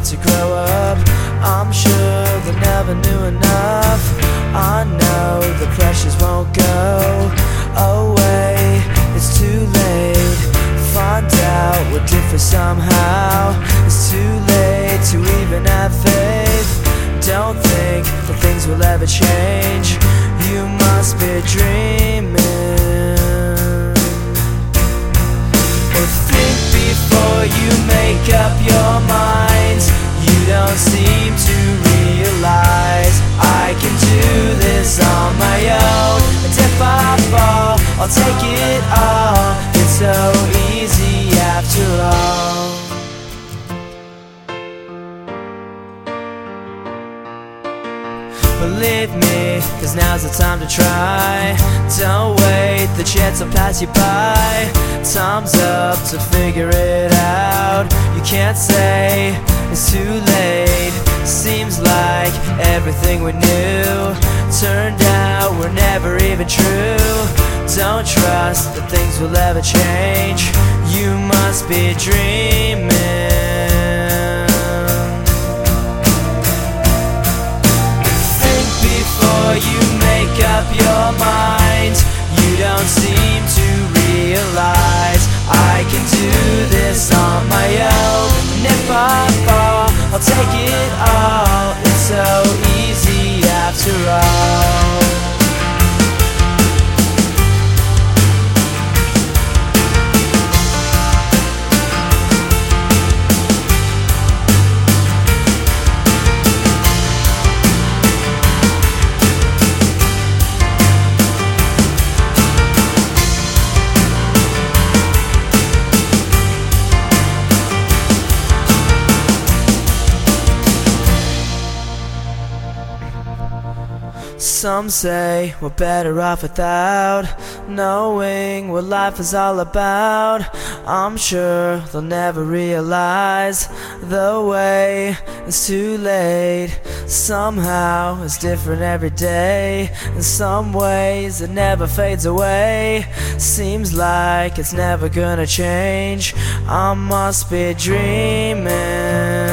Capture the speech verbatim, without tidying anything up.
to grow up. I'm sure they never knew enough. I know the pressures won't go away. It's too late. Find out we're different somehow. It's too late to even have faith. Don't think that things will ever change. You must be dreaming. Or think before you make up your mind. You don't seem to realize I can do this on my own. And if I fall, I'll take it all. It's so easy after all. Believe me, cause now's the time to try. Don't wait, the chance will pass you by. Time's up to figure it out. You can't say it's too late. Seems like everything we knew turned out were never even true. Don't trust that things will ever change. You must be dreaming. You make up your mind. You don't seem to realize I can do this on my own. And if I fall, I'll take it all. It's so easy after all. Some say we're better off without knowing what life is all about. I'm sure they'll never realize the way it's too late. Somehow it's different every day. In some ways it never fades away. Seems like it's never gonna change. I must be dreaming.